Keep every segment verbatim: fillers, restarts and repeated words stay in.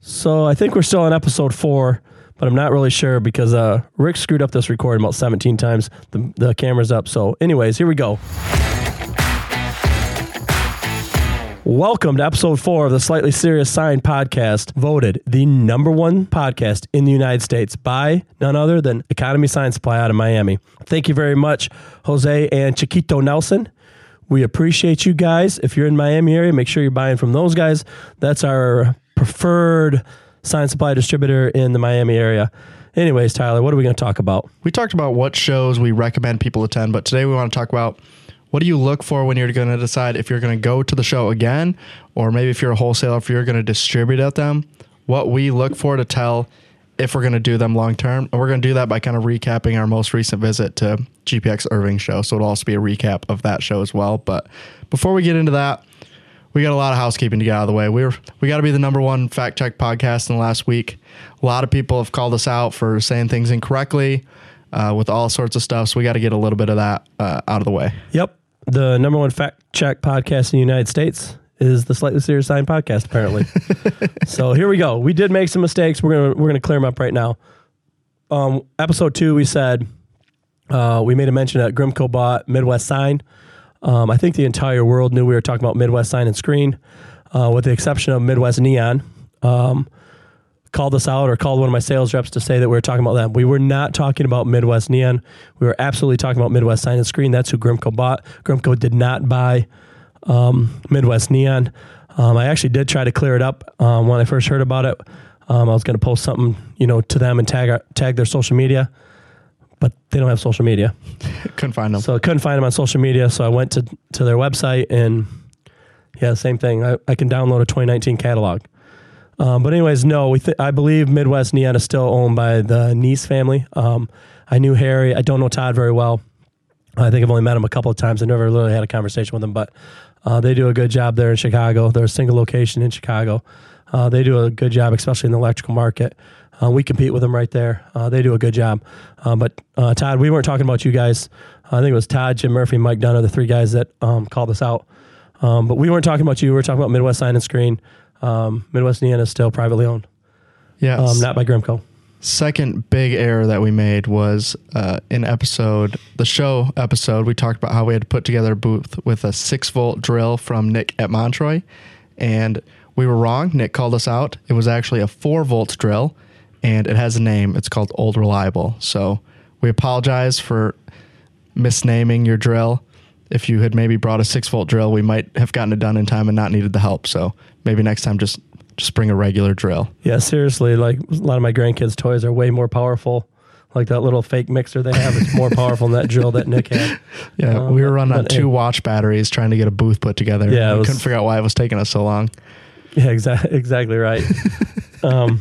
So I think we're still on episode four, but I'm not really sure because uh, Rick screwed up this recording about seventeen times. The, the camera's up. So anyways, here we go. Welcome to episode four of the Slightly Serious Sign podcast, voted the number one podcast in the United States by none other than Economy Sign Supply out of Miami. Thank you very much, Jose and Chiquito Nelson. We appreciate you guys. If you're in Miami area, make sure you're buying from those guys. That's our preferred sign supply distributor in the Miami area. Anyways, Tyler, what are we going to talk about? We talked about what shows we recommend people attend, but today we want to talk about what do you look for when you're going to decide if you're going to go to the show again, or maybe if you're a wholesaler, if you're going to distribute at them, what we look for to tell if we're going to do them long term. And we're going to do that by kind of recapping our most recent visit to G P X Irving show. So it'll also be a recap of that show as well. But before we get into that, we got a lot of housekeeping to get out of the way. We were, we got to be the number one fact check podcast in the last week. A lot of people have called us out for saying things incorrectly uh, with all sorts of stuff. So we got to get a little bit of that uh, out of the way. Yep. The number one fact check podcast in the United States is the Slightly Serious Sign podcast, apparently. So here we go. We did make some mistakes. We're gonna we're gonna clear them up right now. Um, episode two, we said uh, we made a mention that Grimco bought Midwest Sign. Um, I think the entire world knew we were talking about Midwest Sign and Screen, uh, with the exception of Midwest Neon. Um, called us out or called one of my sales reps to say that we were talking about them. We were not talking about Midwest Neon. We were absolutely talking about Midwest Sign and Screen. That's who Grimco bought. Grimco did not buy um, Midwest Neon. Um, I actually did try to clear it up um, when I first heard about it. Um, I was going to post something, you know, to them and tag our, tag their social media, but they don't have social media. Couldn't find them. So I couldn't find them on social media. So I went to, to their website and yeah, same thing. I, I can download a twenty nineteen catalog. Um, but anyways, no, we th- I believe Midwest Neon is still owned by the Nice family. Um, I knew Harry. I don't know Todd very well. I think I've only met him a couple of times. I never really had a conversation with them, but uh, they do a good job there in Chicago. They're a single location in Chicago. Uh, they do a good job, especially in the electrical market. Uh, we compete with them right there. Uh, they do a good job. Uh, but uh, Todd, we weren't talking about you guys. I think it was Todd, Jim Murphy, Mike Dunn are the three guys that um, called us out. Um, but we weren't talking about you. We were talking about Midwest Sign and Screen. Um, Midwest Neon is still privately owned. Yeah. Um, not by Grimco. Second big error that we made was uh, in episode, the show episode, we talked about how we had to put together a booth with a six volt drill from Nick at Montroy. And we were wrong. Nick called us out. It was actually a four volt drill and it has a name. It's called Old Reliable. So we apologize for misnaming your drill. If you had maybe brought a six volt drill, we might have gotten it done in time and not needed the help. So maybe next time, just, just bring a regular drill. Yeah, seriously. Like a lot of my grandkids' toys are way more powerful. Like that little fake mixer they have is more powerful than that drill that Nick had. Yeah, um, we were running on two hey. watch batteries trying to get a booth put together. Yeah, we was, couldn't figure out why it was taking us so long. Yeah, exactly, exactly right. um,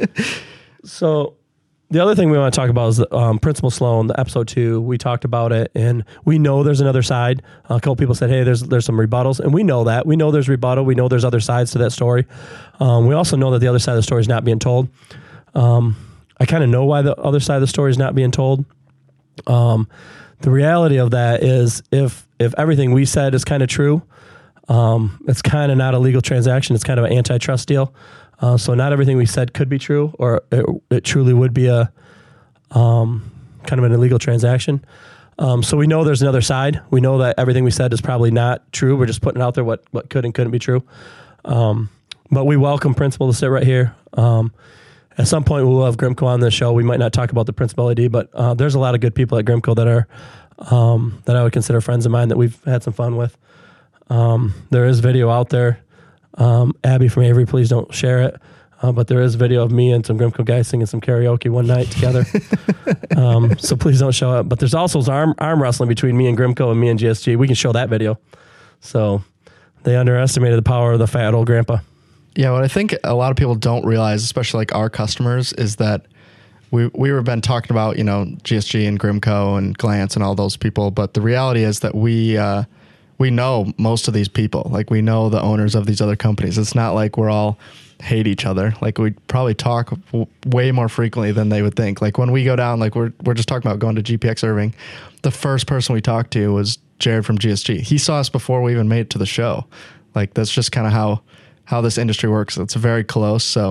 so the other thing we want to talk about is the, um, Principal Sloan, the episode two. We talked about it, and we know there's another side. Uh, a couple people said, hey, there's there's some rebuttals, and we know that. We know there's rebuttal. We know there's other sides to that story. Um, we also know that the other side of the story is not being told. Um, I kind of know why the other side of the story is not being told. Um, the reality of that is if if everything we said is kind of true, um, it's kind of not a legal transaction. It's kind of an antitrust deal. Uh, so not everything we said could be true, or it, it truly would be a um, kind of an illegal transaction. Um, so we know there's another side. We know that everything we said is probably not true. We're just putting out there what, what could and couldn't be true. Um, but we welcome Principal to sit right here. Um, at some point, we'll have Grimco on the show. We might not talk about the Principal L E D, but uh, there's a lot of good people at Grimco that are um, that I would consider friends of mine that we've had some fun with. Um, there is video out there. Um, Abby from Avery, please don't share it. Uh, but there is video of me and some Grimco guys singing some karaoke one night together. um, so please don't show it. But there's also arm arm wrestling between me and Grimco and me and G S G. We can show that video. So they underestimated the power of the fat old grandpa. Yeah, what I think a lot of people don't realize, especially like our customers, is that we we were been talking about, you know, G S G and Grimco and Glance and all those people. But the reality is that we... Uh, we know most of these people. Like, we know the owners of these other companies. It's not like we're all hate each other. Like, we probably talk w- way more frequently than they would think. Like, when we go down, like we're we're just talking about going to G P X Irving, the first person we talked to was Jared from G S G. He saw us before we even made it to the show. Like, that's just kind of how how this industry works. It's very close. So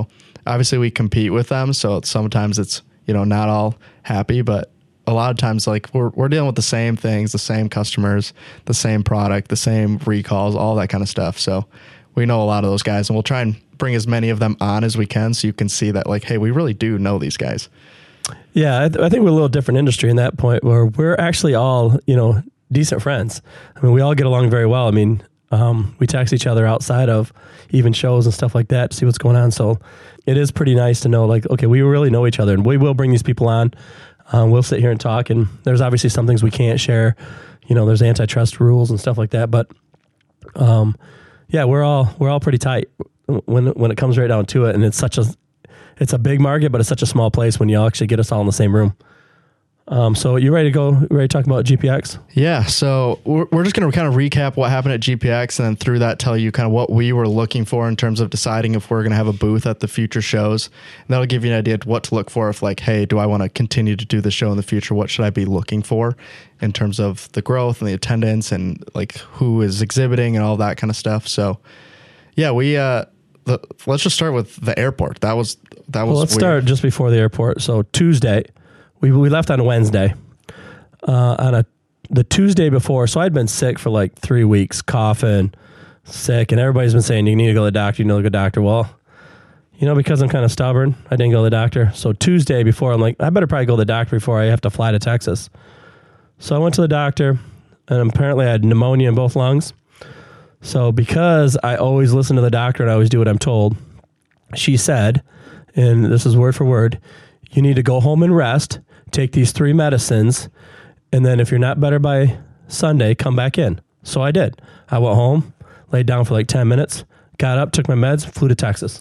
obviously we compete with them. So it's, sometimes it's, you know, not all happy, but a lot of times like we're, we're dealing with the same things, the same customers, the same product, the same recalls, all that kind of stuff. So we know a lot of those guys, and we'll try and bring as many of them on as we can. So you can see that like, hey, we really do know these guys. Yeah. I, th- I think we're a little different industry in that point where we're actually all, you know, decent friends. I mean, we all get along very well. I mean, um, we text each other outside of even shows and stuff like that to see what's going on. So it is pretty nice to know like, okay, we really know each other, and we will bring these people on. Um, we'll sit here and talk, and there's obviously some things we can't share. You know, there's antitrust rules and stuff like that. But um, yeah, we're all we're all pretty tight when when it comes right down to it. And it's such a it's a big market, but it's such a small place when you actually get us all in the same room. Um, so you ready to go? Ready to talk about G P X? Yeah. So we're, we're just going to kind of recap what happened at G P X, and then through that tell you kind of what we were looking for in terms of deciding if we're going to have a booth at the future shows. And that'll give you an idea of what to look for if like, hey, do I want to continue to do the show in the future? What should I be looking for in terms of the growth and the attendance and like who is exhibiting and all that kind of stuff. So yeah, we, uh, the, let's just start with the airport. That was, that was, well, let's weird. start just before the airport. So Tuesday, We we left on a Wednesday, uh, on a the Tuesday before. So I'd been sick for like three weeks, coughing, sick, and everybody's been saying you need to go to the doctor. You need to go to the doctor. Well, you know, because I'm kind of stubborn, I didn't go to the doctor. So Tuesday before, I'm like, I better probably go to the doctor before I have to fly to Texas. So I went to the doctor, and apparently I had pneumonia in both lungs. So because I always listen to the doctor and I always do what I'm told, she said, and this is word for word, you need to go home and rest, take these three medicines, and then if you're not better by Sunday, come back in. So I did. I went home, laid down for like ten minutes, got up, took my meds, flew to Texas.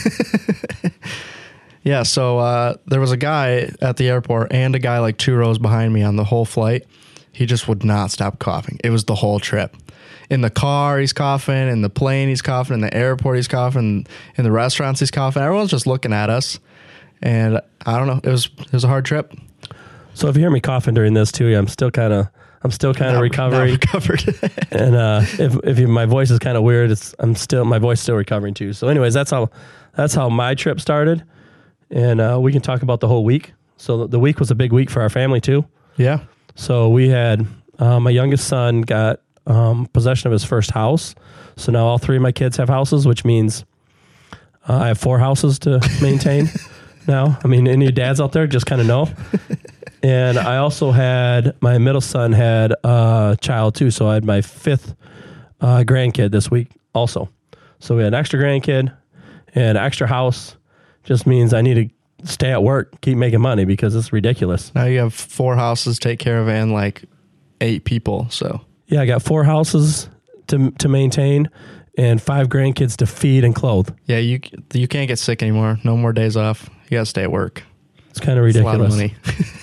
Yeah, so uh, there was a guy at the airport and a guy like two rows behind me on the whole flight. He just would not stop coughing. It was the whole trip. In the car, he's coughing. In the plane, he's coughing. In the airport, he's coughing. In the restaurants, he's coughing. Everyone's just looking at us. And I don't know. It was it was a hard trip. So if you hear me coughing during this too, I'm still kind of I'm still kind of recovering. Not recovered. And uh, if if you, my voice is kind of weird, it's I'm still my voice is still recovering too. So, anyways, that's how that's how my trip started, and uh, we can talk about the whole week. So the week was a big week for our family too. Yeah. So we had uh, my youngest son got um, possession of his first house. So now all three of my kids have houses, which means uh, I have four houses to maintain. Now, I mean, any dads out there just kind of know. And I also had, my middle son had a child too. So I had my fifth uh, grandkid this week also. So we had an extra grandkid and extra house. Just means I need to stay at work, keep making money because it's ridiculous. Now you have four houses to take care of and like eight people. So yeah, I got four houses to to maintain and five grandkids to feed and clothe. Yeah, you you can't get sick anymore. No more days off. You got to stay at work. It's kind of ridiculous. It's a lot of money.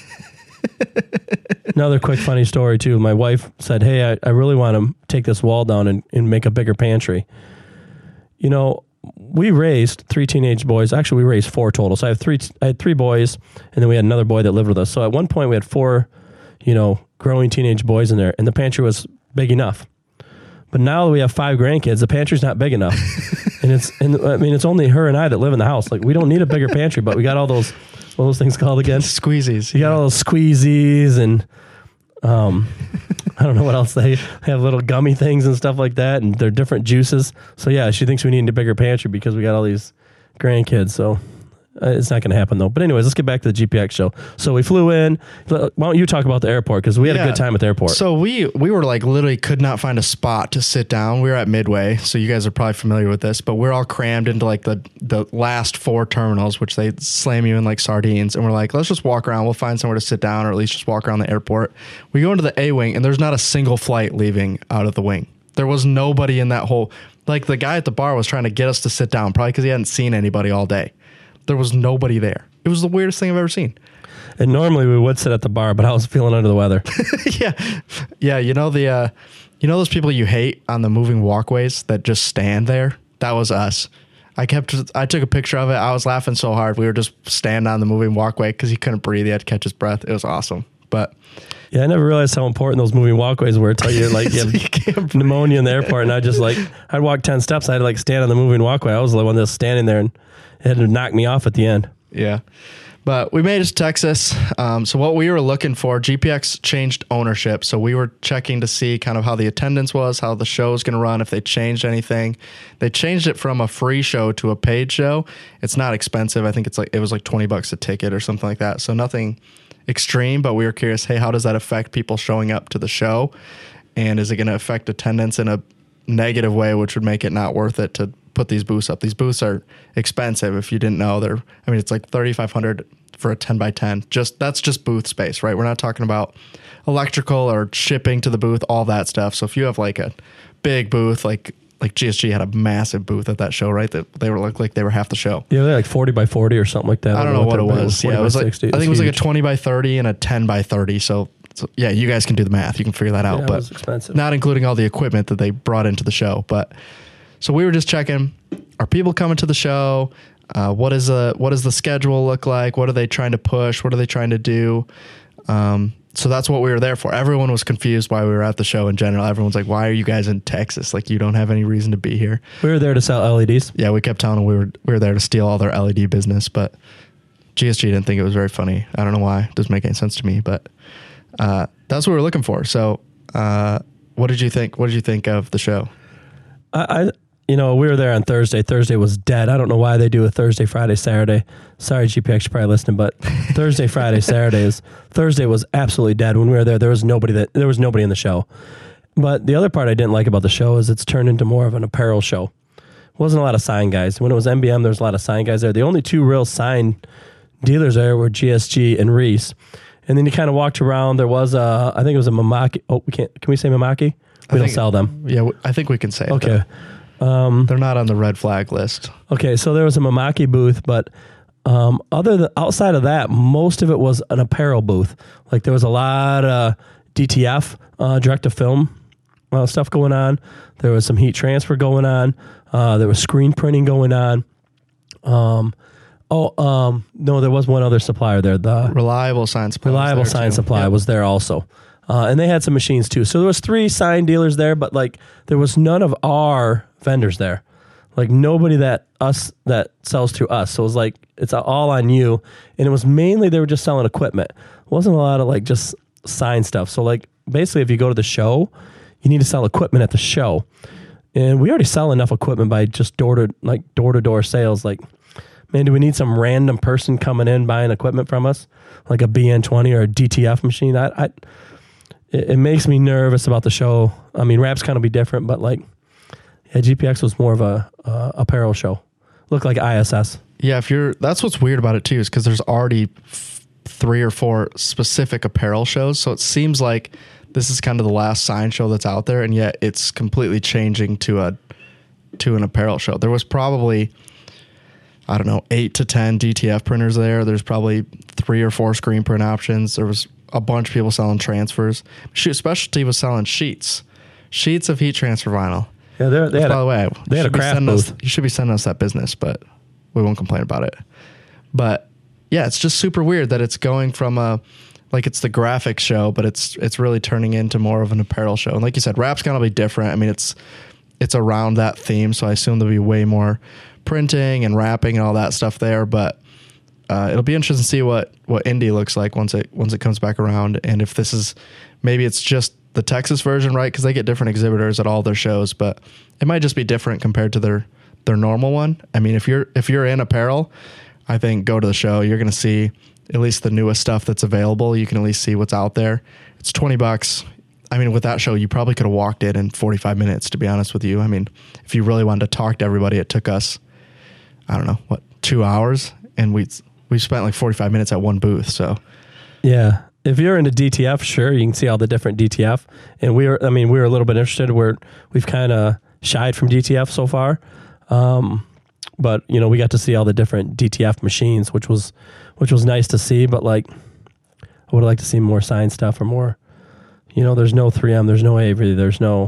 Another quick funny story too. My wife said, hey, I, I really want to take this wall down and, and make a bigger pantry. You know, we raised three teenage boys. Actually, we raised four total. So I have three, I had three boys, and then we had another boy that lived with us. So at one point we had four, you know, growing teenage boys in there, and the pantry was big enough. But now that we have five grandkids, the pantry's not big enough. and it's, and I mean, it's only her and I that live in the house. Like, we don't need a bigger pantry, but we got all those, what are those things called again? Squeezies. You got all those squeezies and, um, I don't know what else they have, little gummy things and stuff like that. And they're different juices. So yeah, she thinks we need a bigger pantry because we got all these grandkids. So uh, it's not going to happen though. But anyways, let's get back to the G P X show. So we flew in. Why don't you talk about the airport? Because we had Yeah. a good time at the airport. So we we were like literally could not find a spot to sit down. We were at Midway, so you guys are probably familiar with this, but we're all crammed into like the the last four terminals, which they slam you in like sardines. And we're like, let's just walk around. We'll find somewhere to sit down, or at least just walk around the airport. We go into the A wing, and there's not a single flight leaving out of the wing. There was nobody in that whole. Like the guy at the bar was trying to get us to sit down, probably because he hadn't seen anybody all day. There was nobody there. It was the weirdest thing I've ever seen. And normally we would sit at the bar, but I was feeling under the weather. yeah. Yeah. You know, the, uh, you know, those people you hate on the moving walkways that just stand there. That was us. I kept, I took a picture of it. I was laughing so hard. We were just standing on the moving walkway cause he couldn't breathe. He had to catch his breath. It was awesome. But yeah, I never realized how important those moving walkways were until you're like, you have pneumonia in the airport. And I just like, I'd walk ten steps. I'd like stand on the moving walkway. I was the one that was standing there and it had to knock me off at the end. Yeah. But we made it to Texas. Um, so what we were looking for, G P X changed ownership. So we were checking to see kind of how the attendance was, how the show was going to run, if they changed anything. They changed it from a free show to a paid show. It's not expensive. I think it's like, it was like twenty bucks a ticket or something like that. So nothing extreme, but we were curious, hey, how does that affect people showing up to the show? And is it going to affect attendance in a negative way, which would make it not worth it to put these booths up? These booths are expensive. If you didn't know, they're, I mean, it's like thirty-five hundred for a ten by ten. Just, that's just booth space, right? We're not talking about electrical or shipping to the booth, all that stuff. So if you have like a big booth, like, like G S G had a massive booth at that show, right? That they were like, like they were half the show. Yeah, they're like forty by forty or something like that. I don't know what it was. Yeah, it was like, I think it was like a twenty by thirty and a ten by thirty. So, so yeah, you guys can do the math. You can figure that out, Yeah, it but was expensive. Not including all the equipment that they brought into the show. But so we were just checking, are people coming to the show? Uh, what is a, what does the schedule look like? What are they trying to push? What are they trying to do? Um, so that's what we were there for. Everyone was confused why we were at the show in general. Everyone's like, why are you guys in Texas? Like, you don't have any reason to be here. We were there to sell L E Ds. Yeah, we kept telling them we were, we were there to steal all their L E D business, but G S G didn't think it was very funny. I don't know why. It doesn't make any sense to me, but uh, that's what we were looking for. So uh, what did you think? What did you think of the show? I, I, you know, we were there on Thursday. Thursday was dead. I don't know why they do a Thursday, Friday, Saturday. Sorry, G P X, you're probably listening, but Thursday, Friday, Saturday is Thursday was absolutely dead. When we were there, there was nobody that there was nobody in the show. But the other part I didn't like about the show is it's turned into more of an apparel show. Wasn't a lot of sign guys. When it was M B M, there was a lot of sign guys there. The only two real sign dealers there were G S G and Reese. And then you kind of walked around. There was a, I think it was a Mamaki. Oh, we can't. Can we say Mamaki? We don't sell them. Yeah, I think we can say. Okay. It, Um, They're not on the red flag list. Okay, so there was a Mamaki booth, but um, other than outside of that, most of it was an apparel booth. Like there was a lot of D T F, uh, direct to film uh, stuff going on. There was some heat transfer going on. Uh, there was screen printing going on. Um, oh, um, no, there was one other supplier there. The Reliable Sign Supply. Reliable Sign too. Supply yep. was there also. Uh, and they had some machines too. So there was three sign dealers there, but like there was none of our vendors there. Like nobody that us that sells to us. So it was like it's all on you. And it was mainly they were just selling equipment. It wasn't a lot of like just sign stuff. So like basically if you go to the show, you need to sell equipment at the show. And we already sell enough equipment by just door to like door to door sales. Like, man, do we need some random person coming in buying equipment from us? Like a B N twenty or a D T F machine? I, I It, it makes me nervous about the show. I mean, Wraps kind of be different, but like, yeah, G P X was more of a uh, apparel show. Looked like I S S. Yeah, if you're, that's what's weird about it too, is because there's already f- three or four specific apparel shows. So it seems like this is kind of the last sign show that's out there, and yet it's completely changing to a to an apparel show. There was probably, I don't know, eight to ten D T F printers there. There's probably three or four screen print options. There was a bunch of people selling transfers. Shoot, Specialty was selling sheets, sheets of heat transfer vinyl. Yeah, they Which, had by a, the way, they had a craft booth. Us, you should be sending us that business, but we won't complain about it. But yeah, it's just super weird that it's going from a like it's the graphics show, but it's it's really turning into more of an apparel show. And like you said, Wrap's gonna be different. I mean, it's it's around that theme, so I assume there'll be way more printing and wrapping and all that stuff there. But uh, it'll be interesting to see what what Indy looks like once it once it comes back around, and if this is maybe it's just the Texas version, right? Because they get different exhibitors at all their shows, but it might just be different compared to their their normal one. I mean, if you're if you're in apparel, I think go to the show. You're going to see at least the newest stuff that's available. You can at least see what's out there. It's twenty bucks. I mean, with that show, you probably could have walked it in forty-five minutes, to be honest with you. I mean, if you really wanted to talk to everybody, it took us, I don't know, what, two hours? And we we spent like forty-five minutes at one booth. So, yeah. If you're into D T F, sure, you can see all the different D T F. And we were, I mean, we were a little bit interested. We're, we've kind of shied from D T F so far. Um, but, you know, we got to see all the different D T F machines, which was which was nice to see. But, like, I would like to see more sign stuff or more, you know, there's no three M, there's no Avery, there's no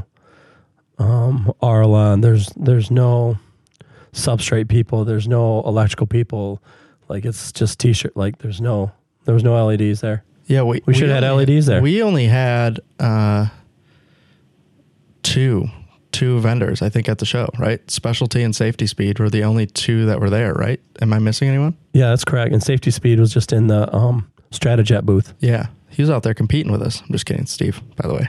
um, Arlon, there's there's no substrate people, there's no electrical people. Like, it's just T-shirt. Like, there's no, there was no L E Ds there. Yeah, we, We should have had only- L E Ds there. We only had uh, two two vendors, I think, at the show, right? Specialty and Safety Speed were the only two that were there, right? Am I missing anyone? Yeah, that's correct. And Safety Speed was just in the um, Stratajet booth. Yeah, he was out there competing with us. I'm just kidding, Steve, by the way.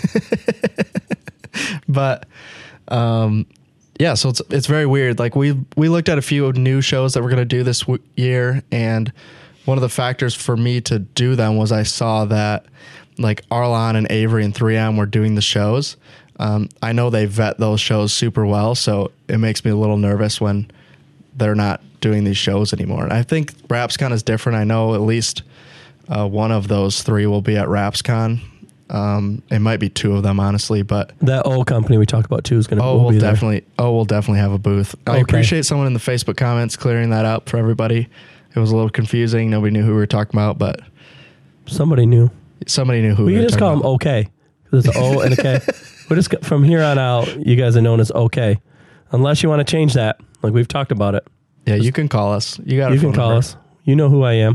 But um, yeah, so it's it's very weird. Like we we looked at a few new shows that we're going to do this w- year, and one of the factors for me to do them was I saw that like Arlon and Avery and three M were doing the shows. Um, I know they vet those shows super well, so it makes me a little nervous when they're not doing these shows anymore. And I think RapsCon is different. I know at least uh, one of those three will be at RapsCon. Um, it might be two of them, honestly, but That old company we talked about too is going to oh, will we'll be there. definitely oh, we'll definitely have a booth. I Okay. appreciate someone in the Facebook comments clearing that up for everybody. It was a little confusing. Nobody knew who we were talking about, but Somebody knew. somebody knew who We we can were just call talking them about. OK. There's an O and a K. We're just from here on out. You guys are known as OK, unless you want to change that. Like we've talked about it. Yeah, you can call us. You got. You a can phone call number. us. You know who I am.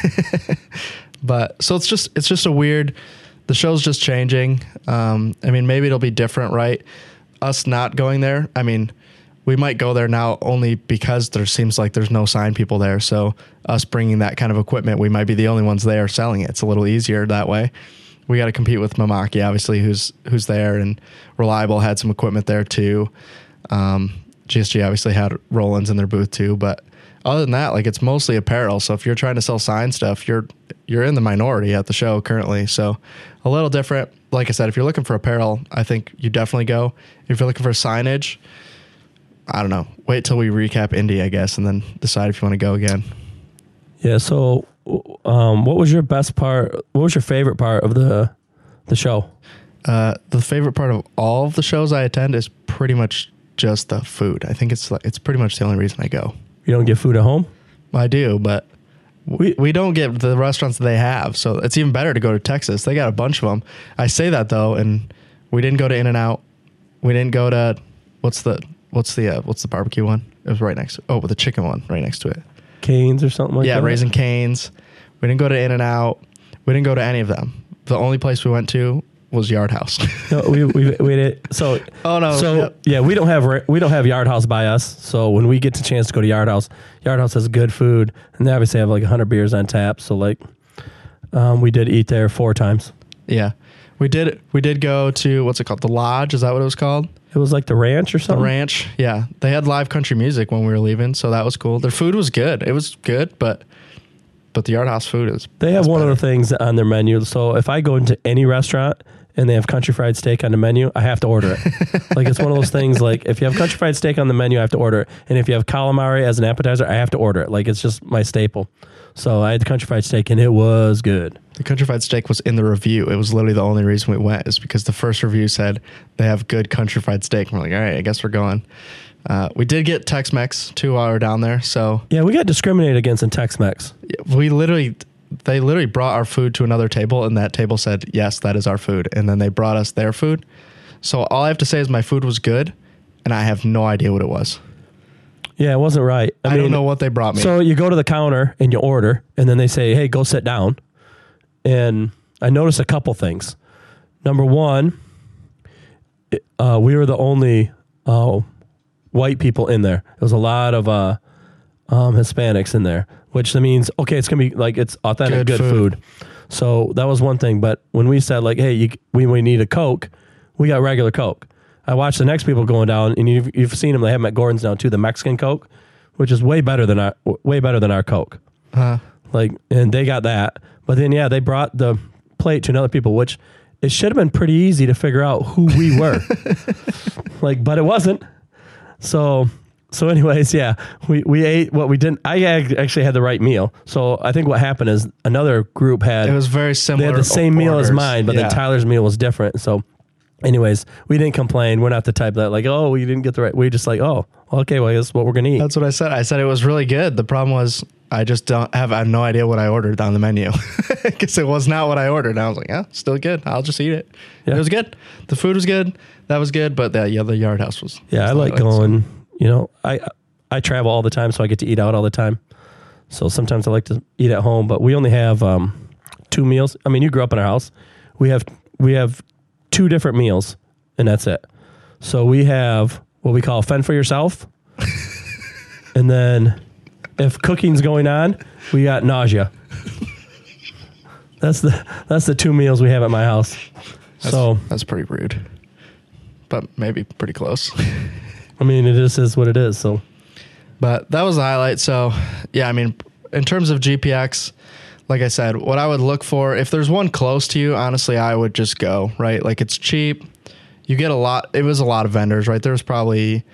But so it's just it's just a weird. The show's just changing. Um, I mean, maybe it'll be different, right? Us not going there. I mean, we might go there now only because there seems like there's no sign people there. So us bringing that kind of equipment, we might be the only ones there selling it. It's a little easier that way. We got to compete with Mamaki, obviously, who's who's there, and Reliable had some equipment there too. Um, G S G obviously had Rollins in their booth too, but other than that, like it's mostly apparel. So if you're trying to sell sign stuff, you're you're in the minority at the show currently. So a little different. Like I said, if you're looking for apparel, I think you definitely go. If you're looking for signage, I don't know. Wait till we recap Indy, I guess, and then decide if you want to go again. Yeah. So, um, what was your best part? What was your favorite part of the the show? Uh, the favorite part of all of the shows I attend is pretty much just the food. I think it's like, it's pretty much the only reason I go. You don't get food at home. I do, but we We- we don't get the restaurants that they have, so it's even better to go to Texas. They got a bunch of them. I say that though, and we didn't go to In-N-Out. We didn't go to what's the what's the uh, what's the barbecue one? It was right next to oh, with the chicken one right next to it. Canes or something like yeah, that. Raising Cane's. We didn't go to In-N-Out. We didn't go to any of them. The only place we went to was Yard House. No, we we we did. So Oh, no. So Yep. yeah, we don't have we don't have Yard House by us. So when we get the chance to go to Yard House, Yard House has good food, and they obviously have like a hundred beers on tap. So like, um, we did eat there four times. Yeah. We did we did go to what's it called? The Lodge, is that what it was called? It was like the ranch or The something. Ranch. Yeah. They had live country music when we were leaving, so that was cool. Their food was good. It was good, but but the Yard House food is They have is one better. of the things on their menu. So if I go into any restaurant and they have country fried steak on the menu, I have to order it. Like it's one of those things. Like if you have country fried steak on the menu, I have to order it. And if you have calamari as an appetizer, I have to order it. Like it's just my staple. So I had the country fried steak and it was good. The country fried steak was in the review. It was literally the only reason we went is because the first review said they have good country fried steak. And we're like, all right, I guess we're going. Uh, we did get Tex-Mex too while we were down there. So Yeah, we got discriminated against in Tex-Mex. we literally, they literally brought our food to another table, and that table said, yes, that is our food. And then they brought us their food. So all I have to say is my food was good, and I have no idea what it was. Yeah, it wasn't right. I, mean, don't know what they brought me. So you go to the counter and you order, and then they say, hey, go sit down. And I noticed a couple things. Number one, it- uh, we were the only uh, white people in there. There was a lot of uh, um, Hispanics in there, which means, okay, it's going to be like it's authentic, Good good, food. food. So that was one thing. But when we said, like, hey, you, we, we need a Coke, we got regular Coke. I watched the next people going down, and you've, you've seen them. They have them at Gordon's now too, the Mexican Coke, which is way better than our way better than our Coke. uh, Like, and they got that. But then, yeah, they brought the plate to another people, which it should have been pretty easy to figure out who we were. Like, but it wasn't. So, so anyways, yeah, we, we ate what we didn't. I ag- actually had the right meal. So I think what happened is another group had, it was very similar. they had the same meal as orders. mine, but Yeah. then Tyler's meal was different. So anyways, we didn't complain. We're not the type that like, oh, you didn't get the right. We just like, oh, okay, well, that's what we're going to eat. That's what I said. I said it was really good. The problem was I just don't have, I have no idea what I ordered on the menu because it was not what I ordered. And I was like, yeah, still good. I'll just eat it. Yeah. It was good. The food was good. That was good. But the, yeah, the Yard House was. Yeah, was I the like highlight, so. going, you know, I I travel all the time, so I get to eat out all the time. So sometimes I like to eat at home, but we only have um, two meals. I mean, you grew up in our house. We have we have two different meals, and that's it. So we have what we call fend for yourself, and then if cooking's going on, we got nausea. That's the that's the two meals we have at my house. That's, so that's pretty rude, but maybe pretty close. I mean, it just is what it is. So, but that was the highlight. So yeah, I mean, in terms of G P X. Like I said, what I would look for, if there's one close to you, honestly, I would just go, right? Like it's cheap. You get a lot. It was a lot of vendors, right? There's probably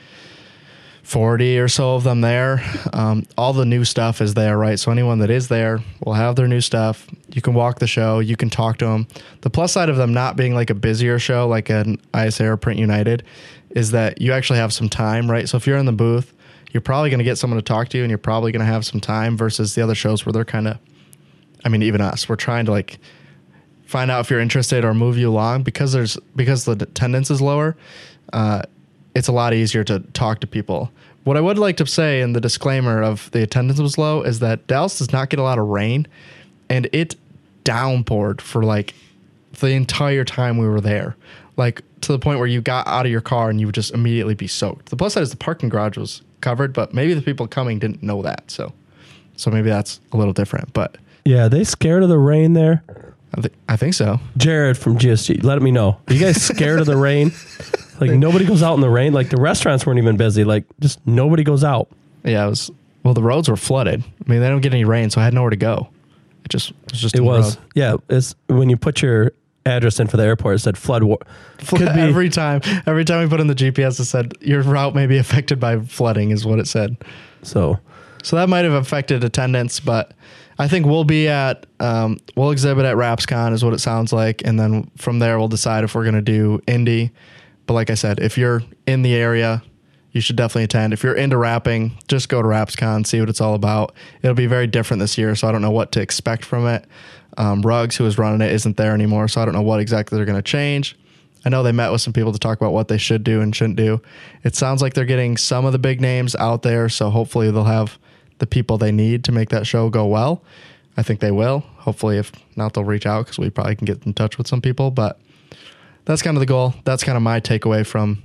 forty or so of them there. Um, all the new stuff is there, right? So anyone that is there will have their new stuff. You can walk the show. You can talk to them. The plus side of them not being like a busier show, like an I S A or Print United, is that you actually have some time, right? So if you're in the booth, you're probably going to get someone to talk to you and you're probably going to have some time versus the other shows where they're kind of, I mean, even us, we're trying to like find out if you're interested or move you along because there's because the attendance is lower. Uh, it's a lot easier to talk to people. What I would like to say in the disclaimer of the attendance was low is that Dallas does not get a lot of rain, and it downpoured for like the entire time we were there, like to the point where you got out of your car and you would just immediately be soaked. The plus side is the parking garage was covered, but maybe the people coming didn't know that. So, so maybe that's a little different, but. Yeah, they scared of the rain there? I, th- I think so. Jared from G S G, let me know. Are you guys scared of the rain? Like, nobody goes out in the rain? Like, the restaurants weren't even busy. Like, just nobody goes out. Yeah, it was... Well, the roads were flooded. I mean, they don't get any rain, so I had nowhere to go. It just... It was just... It was. Road. Yeah, it's... When you put your address in for the airport, it said flood... War- Could be, every time. Every time we put in the G P S, it said, your route may be affected by flooding, is what it said. So... So that might have affected attendance, but I think we'll be at, um, we'll exhibit at RapsCon is what it sounds like. And then from there, we'll decide if we're going to do Indy. But like I said, if you're in the area, you should definitely attend. If you're into rapping, just go to RapsCon, see what it's all about. It'll be very different this year, so I don't know what to expect from it. Um, Ruggs, who was running it, isn't there anymore, so I don't know what exactly they're going to change. I know they met with some people to talk about what they should do and shouldn't do. It sounds like they're getting some of the big names out there, so hopefully they'll have the people they need to make that show go well. I think they will. Hopefully, if not, they'll reach out because we probably can get in touch with some people. But that's kind of the goal. That's kind of my takeaway from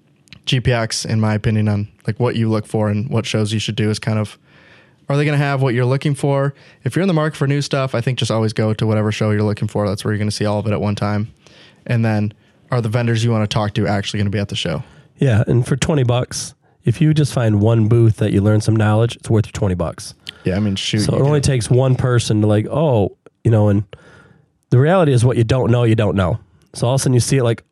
G P X, in my opinion, on like what you look for and what shows you should do is kind of, are they going to have what you're looking for? If you're in the market for new stuff, I think just always go to whatever show you're looking for. That's where you're going to see all of it at one time. And then are the vendors you want to talk to actually going to be at the show? Yeah, and for twenty bucks, if you just find one booth that you learn some knowledge, it's worth your twenty bucks. Yeah, I mean, shoot. So it only takes one person to like, oh, you know, and the reality is what you don't know, you don't know. So all of a sudden you see it like,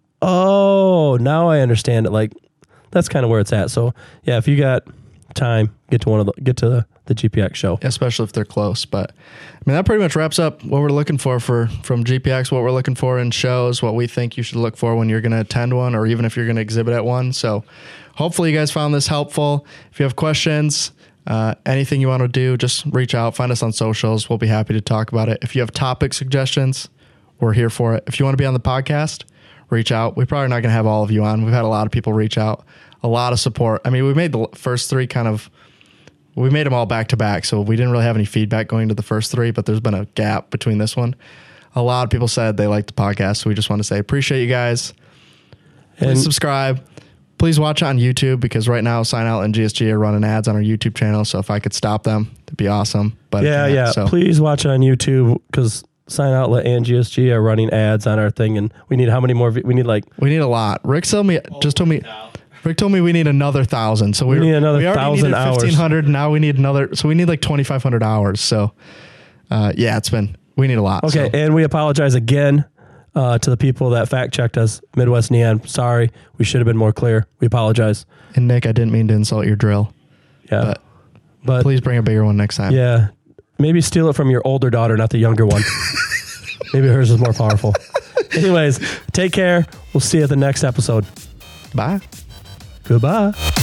oh, now I understand it. Like, that's kind of where it's at. So yeah, if you got time, get to one of the, get to the, the G P X show. Especially if they're close. But I mean, that pretty much wraps up what we're looking for, for from G P X, what we're looking for in shows, what we think you should look for when you're going to attend one, or even if you're going to exhibit at one. So hopefully you guys found this helpful. If you have questions, uh, anything you want to do, just reach out, find us on socials. We'll be happy to talk about it. If you have topic suggestions, we're here for it. If you want to be on the podcast, reach out. We're probably not going to have all of you on. We've had a lot of people reach out, a lot of support. I mean, we made the first three kind of, we made them all back to back. So we didn't really have any feedback going to the first three, but there's been a gap between this one. A lot of people said they liked the podcast. So we just want to say, appreciate you guys. Please and subscribe. Please watch on YouTube, because right now Sign Out and G S G are running ads on our YouTube channel. So if I could stop them, it'd be awesome. But yeah, yeah. So. Please watch it on YouTube, because Sign Outlet and G S G are running ads on our thing, and we need how many more? We need like we need a lot. Rick told me just told me. Rick told me we need another thousand. So we, we need another we thousand hours. Fifteen hundred. Now we need another. So we need like twenty five hundred hours. So uh, yeah, it's been we need a lot. Okay, so. And we apologize again uh, to the people that fact checked us. Midwest Neon. Sorry, we should have been more clear. We apologize. And Nick, I didn't mean to insult your drill. Yeah, but, but please bring a bigger one next time. Yeah, maybe steal it from your older daughter, not the younger one. Maybe hers is more powerful. Anyways, take care. We'll see you at the next episode. Bye. Goodbye.